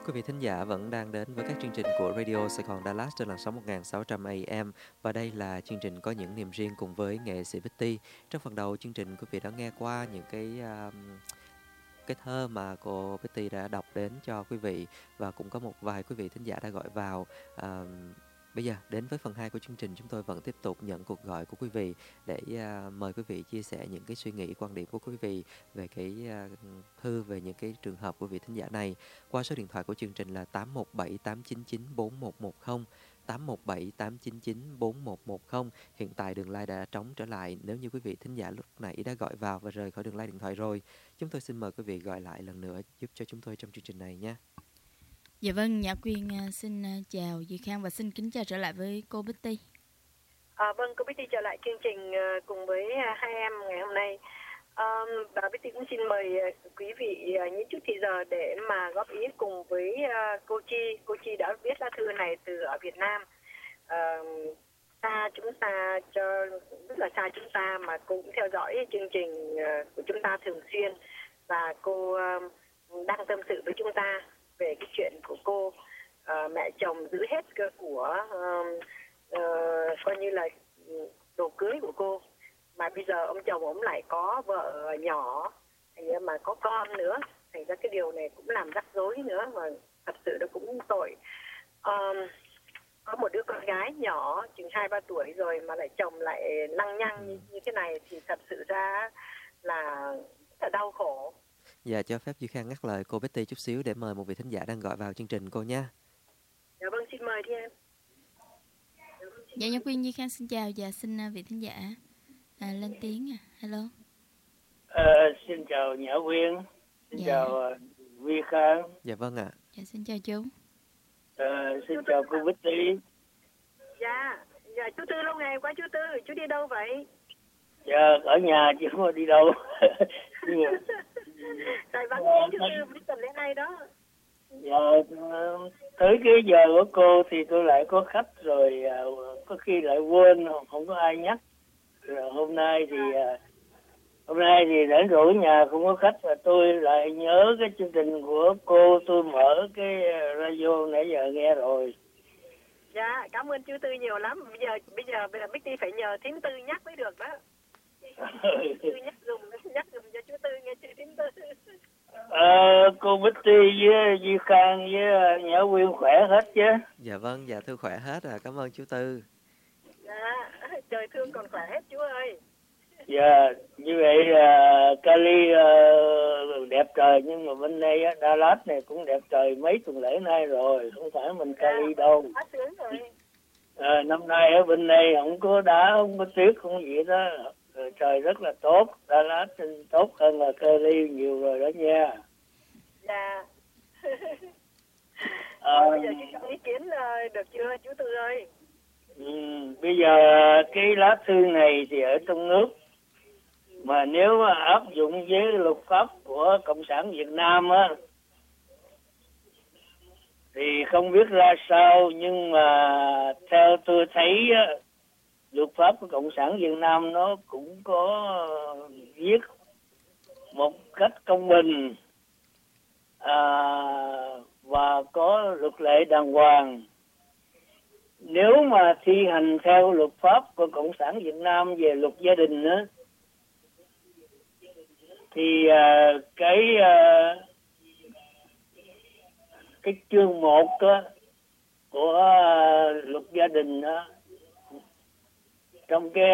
Quý vị thính giả vẫn đang đến với các chương trình của Radio Sài Gòn Đà Lạt trên làn sóng 1600 AM, và đây là chương trình Có những niềm riêng cùng với nghệ sĩ Betty. Trong phần đầu chương trình, quý vị đã nghe qua những cái thơ mà cô Betty đã đọc đến cho quý vị, và cũng có một vài quý vị thính giả đã gọi vào. Bây giờ đến với phần 2 của chương trình, chúng tôi vẫn tiếp tục nhận cuộc gọi của quý vị để mời quý vị chia sẻ những cái suy nghĩ, quan điểm của quý vị về cái thư, về những cái trường hợp của vị thính giả này qua số điện thoại của chương trình là 817-899-4110, 817-899-4110. Hiện tại đường line đã trống trở lại. Nếu như quý vị thính giả lúc nãy đã gọi vào và rời khỏi đường line điện thoại rồi, chúng tôi xin mời quý vị gọi lại lần nữa giúp cho chúng tôi trong chương trình này nhé. Dạ vâng, Nhã Quyên xin chào Duy Khang và xin kính chào trở lại với cô Betty. Vâng, cô Betty trở lại chương trình cùng với hai em ngày hôm nay. Bà Betty cũng xin mời quý vị những chút thời giờ để mà góp ý cùng với cô Chi. Cô Chi đã viết lá thư này từ ở Việt Nam. Xa chúng ta, rất là xa chúng ta, mà cô cũng theo dõi chương trình của chúng ta thường xuyên, và cô đang tâm sự với chúng ta về cái chuyện của cô. Mẹ chồng giữ hết của coi như là đồ cưới của cô, mà bây giờ ông chồng ông lại có vợ nhỏ mà có con nữa, thành ra cái điều này cũng làm rắc rối nữa, mà thật sự nó cũng tội. Có một đứa con gái nhỏ chừng 2-3 tuổi rồi mà lại chồng lại lăng nhăng như thế này thì thật sự ra là rất là đau khổ. Dạ, cho phép Duy Khang ngắt lời cô Betty chút xíu để mời một vị thính giả đang gọi vào chương trình cô nha. Dạ vâng, xin mời đi em. Dạ, Nhã Quyên, Duy Khang xin chào và xin vị thính giả lên tiếng. Hello. Xin chào Nhã Quyên, xin Dạ. chào Duy Khang. Dạ vâng ạ. Dạ, xin chào chú. Xin chào cô Betty. Dạ, chú Tư lâu ngày quá. Chú đi đâu vậy? Dạ, ở nhà chứ không có đi đâu. Tại vắng nghe chú Tư mới tuần đến nay đó. Dạ, tới cái giờ của cô thì tôi lại có khách rồi, có khi lại quên, không có ai nhắc. Rồi hôm nay thì đến rỗi nhà không có khách, và tôi lại nhớ cái chương trình của cô, tôi mở cái radio nãy giờ nghe rồi. Dạ, cảm ơn chú Tư nhiều lắm. Bây giờ Betty phải nhờ thím Tư nhắc mới được đó. Tư nhắc dùm cho chú Tư nghe chữ thím Tư. Cô Betty với Duy Khang với Nhã Quyên khỏe hết chứ? Dạ vâng, dạ thưa khỏe hết à, cảm ơn chú Tư. Dạ, trời thương còn khỏe hết chú ơi. Dạ, như vậy Cali đẹp trời, nhưng mà bên đây Đà Lạt này cũng đẹp trời mấy tuần lễ nay rồi, không phải mình Cali đâu. Quá sướng rồi. Năm nay ở bên đây không có đá, không có tuyết, không có gì đó. Trời rất là tốt, Đà Lạt tốt hơn là Cali nhiều rồi đó nha. Dạ. Bây giờ chị có ý kiến được chưa chú Tư ơi? Bây giờ cái lá thư này thì ở trong nước, mà nếu mà áp dụng với luật pháp của Cộng sản Việt Nam á thì không biết ra sao, nhưng mà theo tôi thấy á, luật pháp của Cộng sản Việt Nam nó cũng có viết một cách công bình và có luật lệ đàng hoàng. Nếu mà thi hành theo luật pháp của Cộng sản Việt Nam về luật gia đình á, thì cái chương 1 của luật gia đình á, trong cái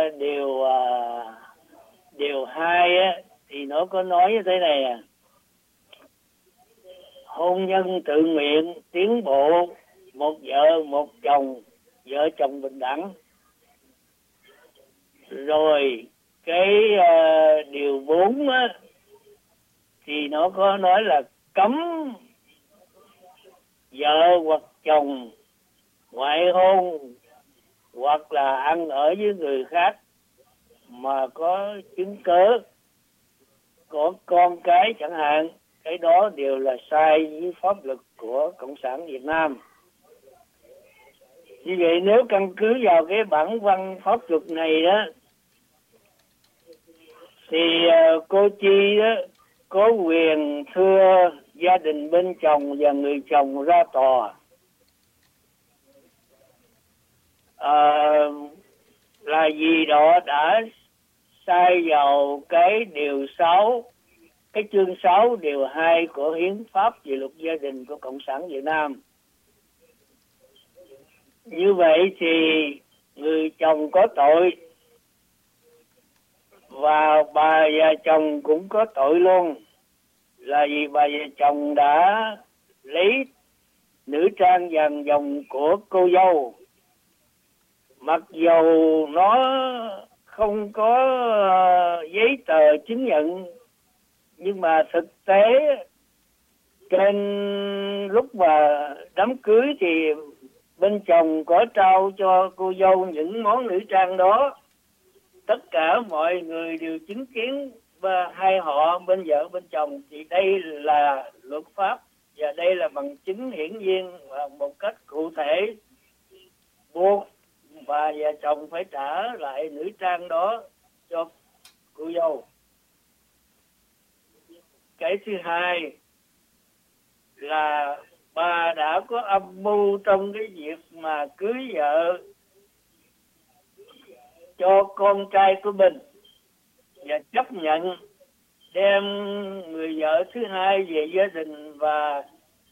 điều 2 á, thì nó có nói như thế này: hôn nhân tự nguyện, tiến bộ, một vợ một chồng, vợ chồng bình đẳng. Rồi cái điều 4 á, thì nó có nói là cấm vợ hoặc chồng ngoại hôn hoặc là ăn ở với người khác mà có chứng cớ, có con cái chẳng hạn. Cái đó đều là sai với pháp luật của Cộng sản Việt Nam. Vì vậy nếu căn cứ vào cái bản văn pháp luật này đó, thì cô Chi đó có quyền thưa gia đình bên chồng và người chồng ra tòa là vì đó đã sai vào cái điều 6, cái chương 6 điều 2 của hiến pháp về luật gia đình của Cộng sản Việt Nam. Như vậy thì người chồng có tội và bà và chồng cũng có tội luôn, là vì bà và chồng đã lấy nữ trang vàng dòng của cô dâu, mặc dù nó không có giấy tờ chứng nhận, nhưng mà thực tế trên lúc mà đám cưới thì bên chồng có trao cho cô dâu những món nữ trang đó. Tất cả mọi người đều chứng kiến, và hai họ bên vợ bên chồng, thì đây là luật pháp và đây là bằng chứng hiển nhiên và một cách cụ thể buộc bà và chồng phải trả lại nữ trang đó cho cô dâu. Cái thứ hai là bà đã có âm mưu trong cái việc mà cưới vợ cho con trai của mình và chấp nhận đem người vợ thứ hai về gia đình và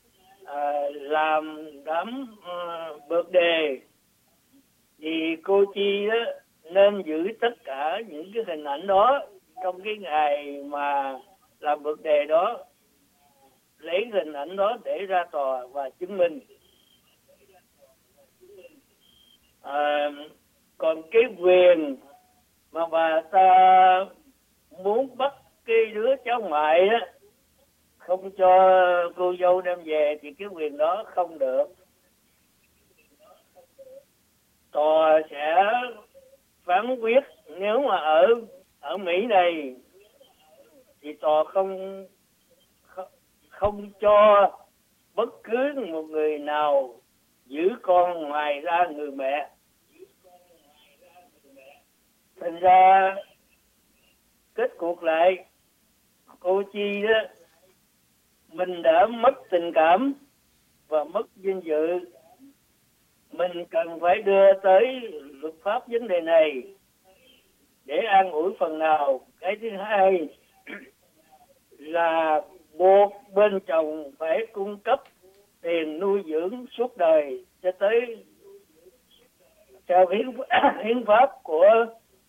làm đám birthday. Thì cô Chi đó nên giữ tất cả những cái hình ảnh đó trong cái ngày mà làm birthday đó, lấy hình ảnh đó để ra tòa và chứng minh. Còn cái quyền mà bà ta muốn bắt cái đứa cháu ngoại đó, không cho cô dâu đem về, thì cái quyền đó không được. Tòa sẽ phán quyết, nếu mà ở Mỹ này thì tòa không cho bất cứ một người nào giữ con ngoài ra người mẹ. Thành ra kết cuộc lại, cô Chi đó, mình đã mất tình cảm và mất danh dự. Mình cần phải đưa tới luật pháp vấn đề này để an ủi phần nào. Cái thứ hai là buộc bên chồng phải cung cấp tiền nuôi dưỡng suốt đời cho tới, theo hiến pháp của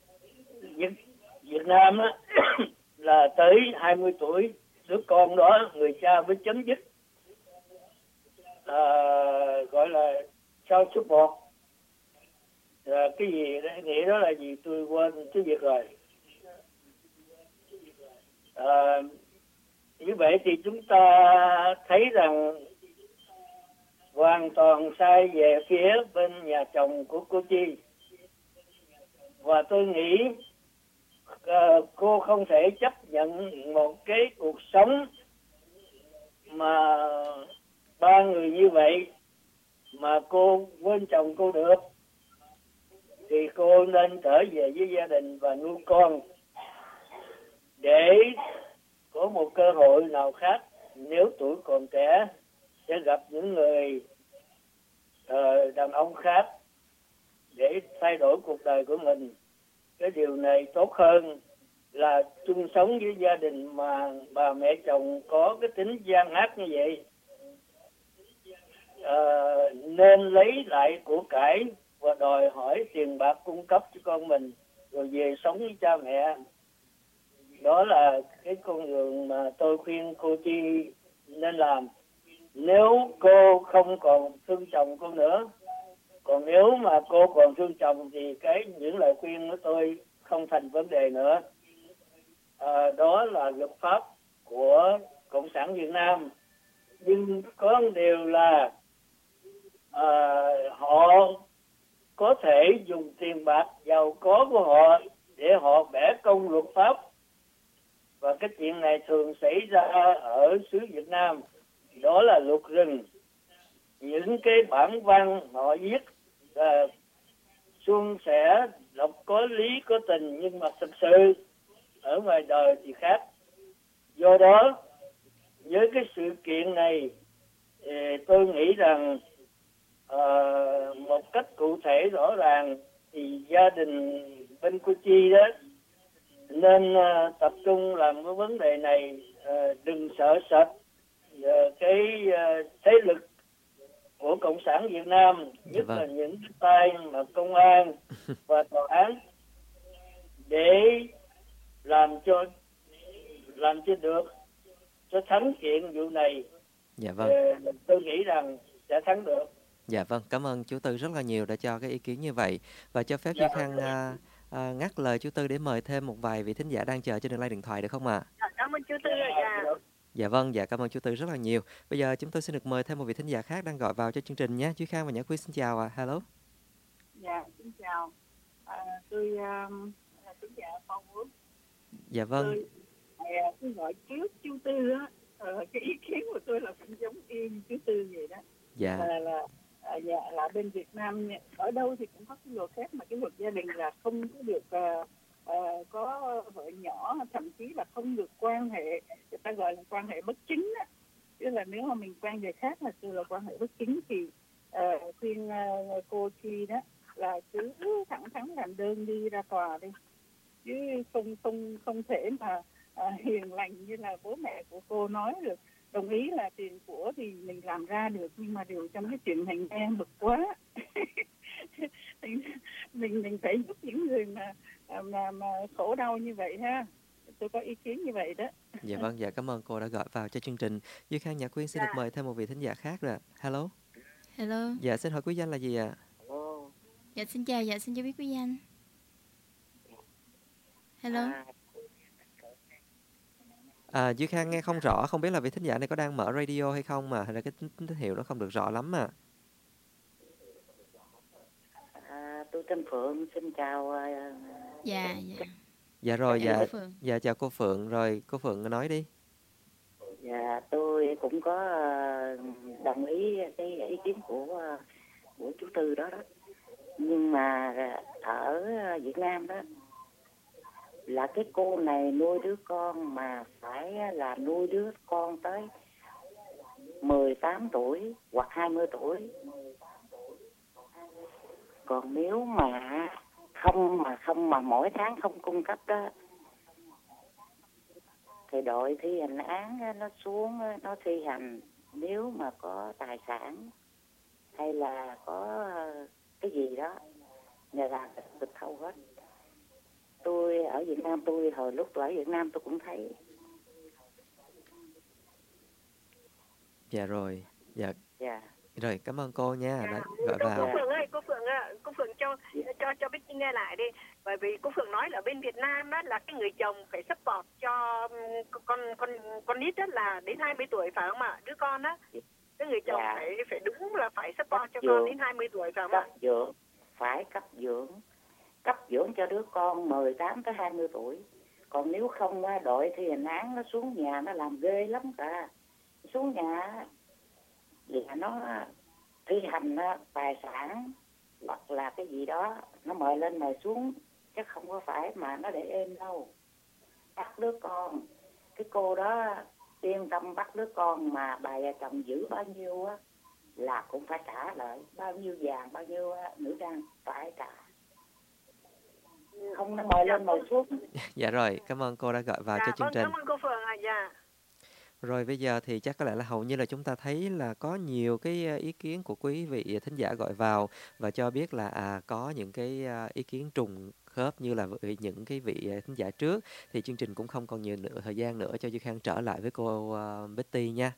Việt Nam á, là tới 20 tuổi đứa con đó người cha mới chấm dứt gọi là child support. Cái gì đó, nghĩa đó là gì tôi quên cái việc rồi. Như vậy thì chúng ta thấy rằng hoàn toàn sai về phía bên nhà chồng của cô Chi. Và tôi nghĩ cô không thể chấp nhận một cái cuộc sống mà ba người như vậy mà cô quên chồng cô được. Thì cô nên trở về với gia đình và nuôi con, để có một cơ hội nào khác nếu tuổi còn trẻ sẽ gặp những người đàn ông khác để thay đổi cuộc đời của mình. Cái điều này tốt hơn là chung sống với gia đình mà bà mẹ chồng có cái tính gian ác như vậy. Nên lấy lại của cải và đòi hỏi tiền bạc cung cấp cho con mình, rồi về sống với cha mẹ. Đó là cái con đường mà tôi khuyên cô Chi nên làm, nếu cô không còn thương chồng cô nữa. Còn nếu mà cô còn thương chồng thì những lời khuyên của tôi không thành vấn đề nữa. Đó là luật pháp của Cộng sản Việt Nam. Nhưng có một điều là họ có thể dùng tiền bạc giàu có của họ để họ bẻ công luật pháp. Và cái chuyện này thường xảy ra ở xứ Việt Nam. Đó là luật rừng. Những cái bản văn họ viết suôn sẻ, đọc có lý có tình, nhưng mà thực sự ở ngoài đời thì khác. Do đó với cái sự kiện này tôi nghĩ rằng một cách cụ thể rõ ràng thì gia đình bên Củ Chi đó nên tập trung làm cái vấn đề này, đừng sợ sệt cái thế lực của Cộng sản Việt Nam, nhất là những tay mà công an và tòa án để làm cho được, cho thắng kiện vụ này. Dạ vâng. Tôi nghĩ rằng sẽ thắng được. Dạ vâng, cảm ơn chú Tư rất là nhiều đã cho cái ý kiến như vậy. Và cho phép Duy Khang ngắt lời chú Tư để mời thêm một vài vị thính giả đang chờ trên đường line điện thoại được không ạ? Cảm ơn chú Tư ạ. Dạ vâng, dạ cảm ơn chú Tư rất là nhiều. Bây giờ chúng tôi xin được mời thêm một vị thính giả khác đang gọi vào cho chương trình nhé. Duy Khang và Nhã Quy xin chào ạ. Hello. Dạ, xin chào. Tôi xin chào Phong Út. Dạ vâng. Tôi gọi trước chú Tư á, cái ý kiến của tôi là cũng giống yên chú Tư vậy đó. Dạ. Là bên Việt Nam ở đâu thì cũng có cái luật khác, mà cái luật gia đình là không có được có vợ nhỏ, thậm chí là không được quan hệ, người ta gọi là quan hệ bất chính á. Tức là nếu mà mình quan hệ khác là là quan hệ bất chính thì khuyên cô Chi đó là cứ thẳng thắn làm đơn đi ra tòa đi, chứ không thể mà hiền lành như là bố mẹ của cô nói được. Đồng ý là tiền của thì mình làm ra được, nhưng mà điều trong cái chuyện hành em bực quá. mình phải giúp những người mà khổ đau như vậy ha. Tôi có ý kiến như vậy đó. Dạ vâng, dạ cảm ơn cô đã gọi vào cho chương trình. Duy Khang, Nhã Quyên xin được mời thêm một vị thính giả khác rồi. Hello. Hello. Dạ xin hỏi quý danh là gì ạ? Dạ xin chào, dạ xin cho biết quý danh. Hello. Duy Khang nghe không rõ, không biết là vị thính giả này có đang mở radio hay không mà hay là cái tín hiệu nó không được rõ lắm mà. Tôi tên Phượng, xin chào. Dạ. Dạ rồi, dạ chào cô Phượng, rồi cô Phượng nói đi. Dạ, tôi cũng có đồng ý cái ý kiến của chú Tư đó. Nhưng mà ở Việt Nam đó là cái cô này nuôi đứa con mà phải là nuôi đứa con tới 18 tuổi hoặc 20 tuổi. Còn nếu mà không mà mỗi tháng không cung cấp đó thì đội thi hành án nó xuống, nó thi hành. Nếu mà có tài sản hay là có cái gì đó nhà làm tịch thu hết. Tôi ở Việt Nam, hồi lúc tôi ở Việt Nam tôi cũng thấy. Dạ rồi, dạ. Dạ. Rồi, cảm ơn cô nha, đã gọi vào. Cô Phượng cho Bích nghe lại đi. Bởi vì cô Phượng nói là bên Việt Nam đó là cái người chồng phải support cho con nít đó là đến 20 tuổi phải không ạ? Đứa con đó. Cái người chồng phải đúng là phải support cho con đến 20 tuổi phải không ạ? Phải cấp dưỡng cho đứa con 18 tới 20 tuổi. Còn nếu không đội thi hành án nó xuống nhà nó làm ghê lắm cả. Xuống nhà là nó thi hành tài sản hoặc là cái gì đó, nó mời lên mời xuống, chứ không có phải mà nó để êm đâu. Bắt đứa con, cái cô đó yên tâm bắt đứa con mà bà vợ chồng giữ bao nhiêu á là cũng phải trả lại, bao nhiêu vàng bao nhiêu nữ trang phải trả, không nó mời lên mời xuống. Dạ rồi, cảm ơn cô đã gọi vào cho chương trình. Cảm ơn cô Phượng ạ. Dạ. Rồi bây giờ thì chắc có lẽ là hầu như là chúng ta thấy là có nhiều cái ý kiến của quý vị thính giả gọi vào và cho biết là có những cái ý kiến trùng khớp như là những cái vị thính giả trước, thì chương trình cũng không còn nhiều thời gian nữa cho Duy Khang trở lại với cô Betty nha.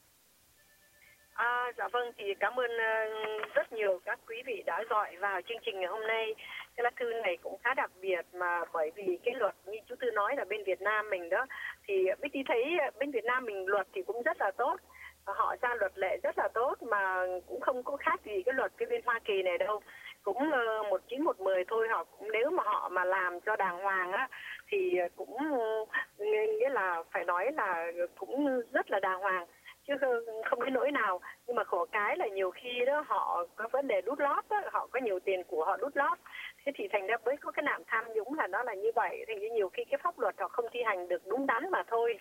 Dạ vâng, thì cảm ơn rất nhiều các quý vị đã gọi vào chương trình ngày hôm nay. Cái lá thư này cũng khá đặc biệt mà bởi vì cái luật như chú Tư nói là bên Việt Nam mình đó, thì Betty thấy bên Việt Nam mình luật thì cũng rất là tốt. Họ ra luật lệ rất là tốt mà cũng không có khác gì cái luật cái bên Hoa Kỳ này đâu. Cũng 19110 thôi, họ cũng nếu mà họ mà làm cho đàng hoàng á thì cũng nghĩa là phải nói là cũng rất là đàng hoàng, chứ không đến nỗi nào. Nhưng mà khổ cái là nhiều khi đó họ có vấn đề đút lót đó, họ có nhiều tiền của họ đút lót, thế thì thành ra với có cái nạn tham nhũng là nó là như vậy, thì nhiều khi cái pháp luật họ không thi hành được đúng đắn mà thôi.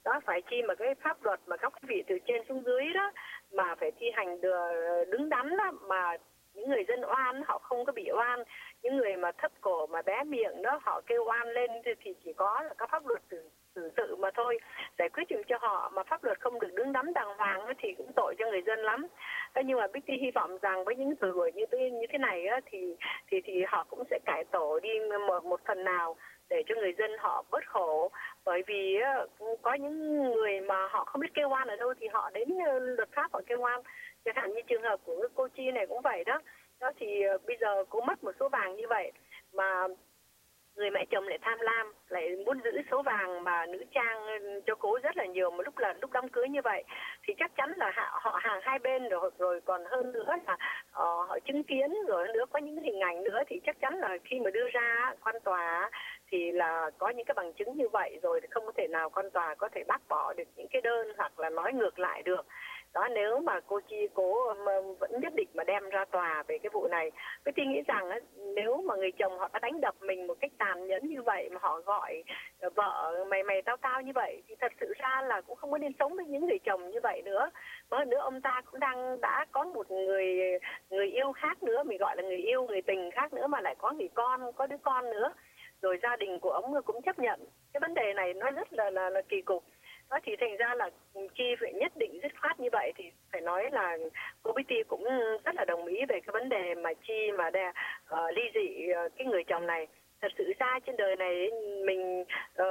đó phải chi mà cái pháp luật mà các quý vị từ trên xuống dưới đó mà phải thi hành đứng đắn đó, mà những người dân oan họ không có bị oan, những người mà thấp cổ mà bé miệng đó họ kêu oan lên thì chỉ có là các pháp luật xử sự mà thôi, giải quyết chuyện cho họ, mà pháp luật không được đứng đắn đàng hoàng thì cũng tội cho người dân lắm. Nhưng mà Bích Ti hy vọng rằng với những từ buổi như thế này á, thì họ cũng sẽ cải tổ đi một phần nào để cho người dân họ bớt khổ, bởi vì có những người mà họ không biết kêu oan ở đâu thì họ đến luật pháp họ kêu oan. Chẳng hạn như trường hợp của cô Chi này cũng vậy đó. Đó thì bây giờ cô mất một số vàng như vậy mà người mẹ chồng lại tham lam, lại muốn giữ số vàng mà nữ trang cho cô rất là nhiều, một lúc đám cưới như vậy thì chắc chắn là họ hàng hai bên rồi còn hơn nữa là họ chứng kiến, rồi nữa có những hình ảnh nữa thì chắc chắn là khi mà đưa ra quan tòa thì là có những cái bằng chứng như vậy rồi thì không có thể nào quan tòa có thể bác bỏ được những cái đơn hoặc là nói ngược lại được. Đó, nếu mà cô Chi vẫn nhất định mà đem ra tòa về cái vụ này, tôi tin nghĩ rằng nếu mà người chồng họ đã đánh đập mình một cách tàn nhẫn như vậy mà họ gọi vợ mày tao như vậy thì thật sự ra là cũng không có nên sống với những người chồng như vậy nữa. Mà hơn nữa ông ta cũng đã có một người yêu khác nữa, mình gọi là người yêu, người tình khác nữa, mà lại có người con, có đứa con nữa. Rồi gia đình của ông cũng chấp nhận. Cái vấn đề này nó rất là kỳ cục. Đó thì thành ra là Chi phải nhất định dứt khoát như vậy thì phải nói là cô Bích Ti cũng rất là đồng ý về cái vấn đề mà Chi mà ly dị cái người chồng này. Thật sự ra trên đời này mình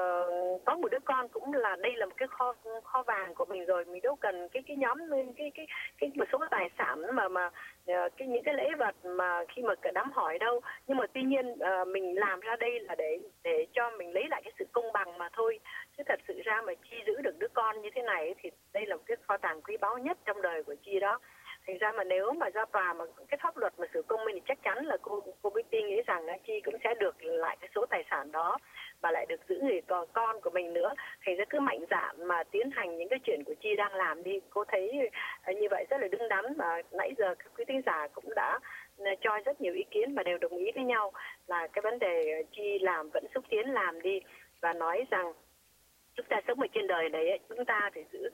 có một đứa con cũng là đây là một cái kho vàng của mình rồi, mình đâu cần cái nhóm cái một số tài sản mà những cái lễ vật mà khi mà cả đám hỏi đâu. Nhưng mà tuy nhiên mình làm ra đây là để cho mình lấy lại cái sự công bằng mà thôi. Chứ thật sự ra mà Chi giữ được đứa con như thế này thì đây là một cái kho tàng quý báu nhất trong đời của Chi đó. Thành ra mà nếu mà ra tòa mà cái pháp luật mà xử công minh thì chắc chắn là cô Bích Ti nghĩ rằng Chi cũng sẽ được lại cái số tài sản đó và lại được giữ người con của mình nữa. Thành ra cứ mạnh dạn mà tiến hành những cái chuyện của Chi đang làm đi. Cô thấy như vậy rất là đứng đắn, và nãy giờ các quý thính giả cũng đã cho rất nhiều ý kiến và đều đồng ý với nhau là cái vấn đề Chi làm vẫn xúc tiến làm đi, và nói rằng chúng ta sống ở trên đời này chúng ta phải giữ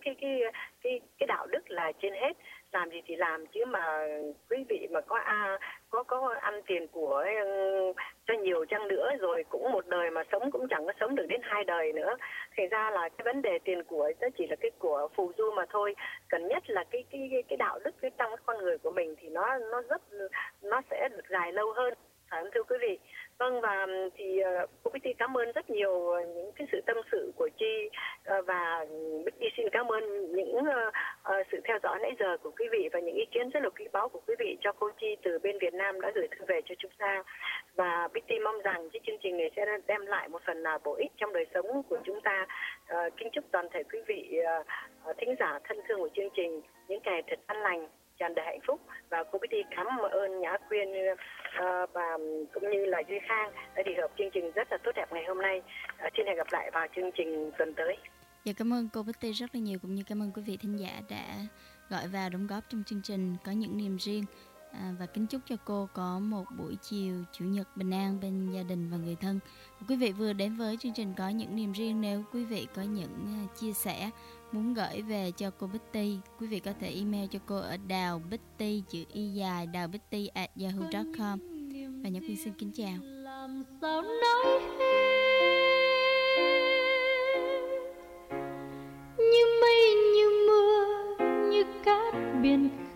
cái đạo đức là trên hết, làm gì thì làm, chứ mà quý vị mà có ăn tiền của cho nhiều chăng nữa rồi cũng một đời mà sống cũng chẳng có sống được đến 2 đời nữa. Thành ra là cái vấn đề tiền của nó chỉ là cái của phù du mà thôi. Cần nhất là cái đạo đức trong cái con người của mình thì nó sẽ được dài lâu hơn. Thưa quý vị. Vâng, và thì cô Bích Ti cảm ơn rất nhiều những cái sự tâm sự của Chi, và Bích Ti xin cảm ơn những sự theo dõi nãy giờ của quý vị và những ý kiến rất là quý báu của quý vị cho cô Chi từ bên Việt Nam đã gửi thư về cho chúng ta. Và Bích Ti mong rằng cái chương trình này sẽ đem lại một phần nào bổ ích trong đời sống của chúng ta. Kính chúc toàn thể quý vị thính giả thân thương của chương trình những ngày thật an lành, tràn đầy hạnh phúc. Và cô Bích Ti cảm ơn Nhã Quyên và cũng như là Duy Khang đã đi hợp chương trình rất là tốt đẹp ngày hôm nay. Xin hẹn gặp lại vào chương trình tuần tới. Dạ, cảm ơn cô Bích Ti rất là nhiều, cũng như cảm ơn quý vị thính giả đã gọi vào đóng góp trong chương trình Có Những Niềm Riêng. Và kính chúc cho cô có một buổi chiều Chủ nhật bình an bên gia đình và người thân. Quý vị vừa đến với chương trình Có Những Niềm Riêng. Nếu quý vị có những chia sẻ muốn gửi về cho cô Bích Ti, quý vị có thể email cho cô ở đào.bích.ti chữ y dài đào.bích.ti@yahoo.com. Và Nhã Quyên xin kính chào. Làm sao nói như mây như mưa như cát biển